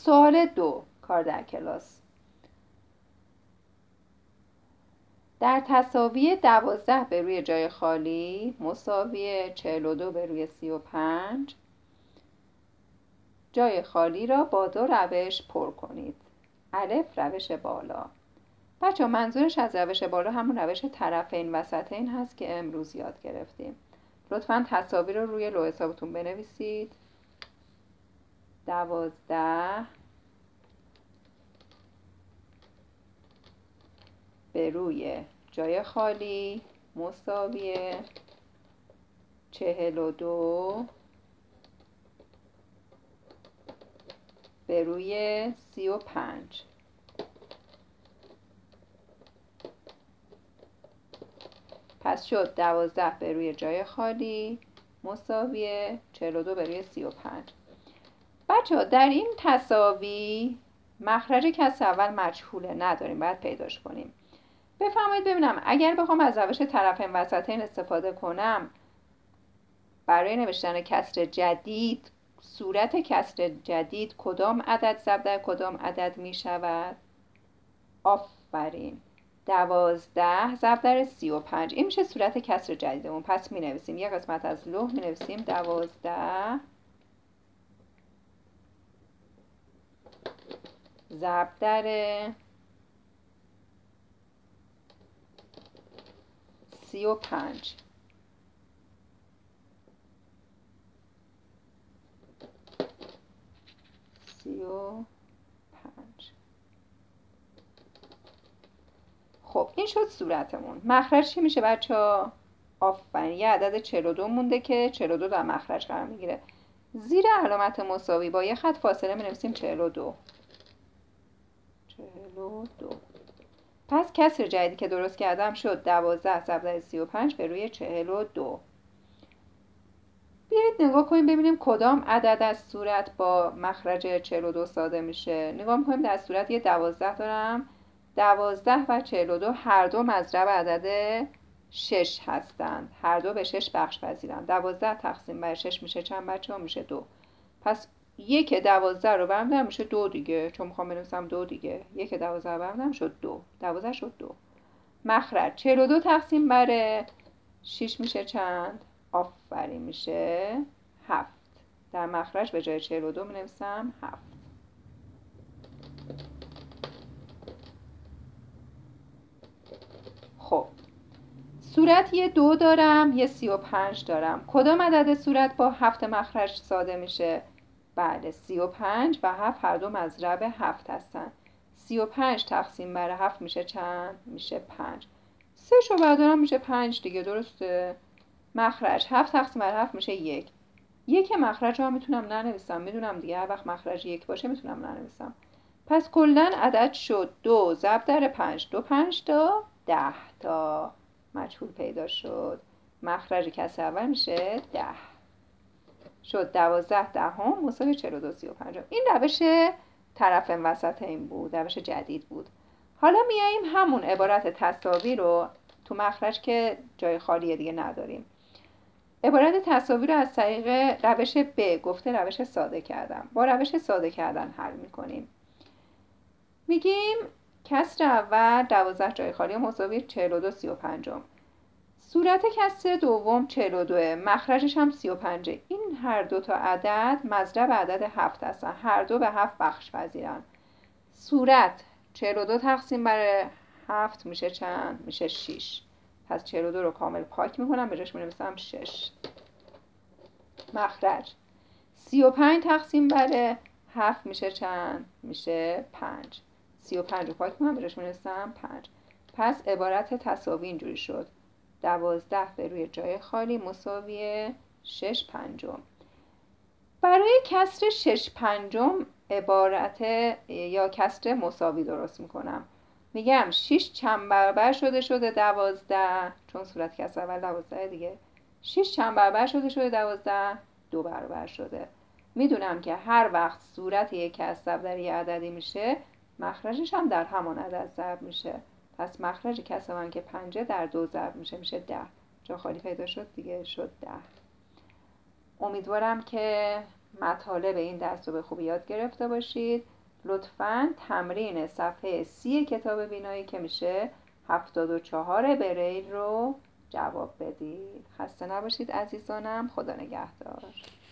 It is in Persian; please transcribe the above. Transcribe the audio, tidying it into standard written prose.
سوال 2 کار در کلاس. در تساوی 12 به روی جای خالی مساوی 42 به روی 35 جای خالی را با 2 روش پر کنید. الف روش بالا. بچه منظورش از روش بالا همون روش طرفین وسطین هست که امروز یاد گرفتیم. لطفاً تساوی رو روی لوح حسابتون بنویسید. 12 به روی جای خالی مساوی 42 به روی 35. پس شد 12 به روی جای خالی مساوی 42 به روی 35. بچه ها در این تساوی مخرج کسر اول مجهوله، نداریم، باید پیداش کنیم. بفرمایید ببینم اگر بخوام از روش طرفین وسطین استفاده کنم برای نوشتن کسر جدید، صورت کسر جدید کدام عدد ضرب در کدام عدد می شود؟ آفرین، 12 ضرب در 35. این میشه صورت کسر جدیدمون. پس می نویسیم یه قسمت از لوح می نویسیم 12 ضرب در 35. خب این شد صورتمون. مخرج چی میشه بچه ها؟ آفرین، یه عدد 42 مونده که 42 در مخرج قرار میگیره. زیر علامت مساوی با یه خط فاصله می نویسیم 42. پس کسر جدیدی که درست کردم شد 12 ضرب در 35 به روی 42. بیایید نگاه کنیم ببینیم کدام عدد از صورت با مخرج 42 ساده میشه. نگاه میکنیم در صورت یه 12 دارم. 12 و 42 هر دو مضرب عدد 6 هستند. هر دو به 6 بخش پذیرند. 12 تقسیم بر 6 میشه چند بچه ها؟ میشه 2. پس یک 12 رو برمی‌دارم میشه 2 دیگه، چون میخوام بنویسم 2 دیگه. یک 12 برمی‌دارم شد 2. 12 شد 2. مخرج 42 تقسیم بر 6 میشه چند؟ آفرین، میشه 7. در مخرج به جای 42 می نویسم 7. خب صورت یه 2 دارم، یه 35 دارم. کدام عدد صورت با 7 مخرج ساده میشه؟ بله 35 و 7 هر دو مضرب 7 هستن. 35 تقسیم بر 7 میشه چند؟ میشه 5. 3 شو بردارم میشه 5 دیگه، درسته؟ مخرج 7 تقسیم بر 7 میشه 1. یک مخرج ها میتونم ننویسم، میدونم دیگه هر وقت مخرج 1 باشه میتونم ننویسم. پس کلا عدد شد 2 ضرب در 5. 2 5 تا 10 تا مجهول پیدا شد. مخرج کسر اول میشه 10. شد 12 دهم مساوی 42 35. این روش طرف وسطین بود، روش جدید بود. حالا میاییم همون عبارت تساوی رو تو مخرج که جای خالی دیگه نداریم، عبارت تساوی رو از طریق روش ب گفته روش ساده کردم. با روش ساده کردن حل میکنیم. میگیم کسر اول 12 جای خالی مساوی 42 35. صورت کسر دوم 42، مخرجش هم 35. این هر دو تا عدد مضرب عدد 7 هستن. هر دو به 7 بخش پذیرن. صورت 42 تقسیم بر 7 میشه چند؟ میشه 6. پس 42 رو کامل پاک میکنم، به جاش می‌نویسم 6. مخرج 35 تقسیم بر 7 میشه چند؟ میشه 5. 35 رو پاک میکنم، به جاش می‌نویسم 5. پس عبارت تساوی اینجوری شد 12 به روی جای خالی مساوی 6 پنجم. برای کسر 6 پنجم عبارت یا کسر مساوی درست میکنم. میگم 6 چند برابر شده 12، چون صورت کسر اول 12 دیگه. 6 چند برابر شده 12، 2 برابر شده. میدونم که هر وقت صورت یک کسر در یه عددی میشه مخرجش هم در همان عدد ضرب میشه. پس مخرج کسر من که 5 در 2 ضرب میشه، میشه 10. جا خالی پیدا شد دیگه، شد 10. امیدوارم که مطالب این درس رو به خوبی یاد گرفته باشید. لطفاً تمرین صفحه 30 کتاب بینایی که میشه 74 بریل رو جواب بدید. خسته نباشید عزیزانم. خدا نگهدار.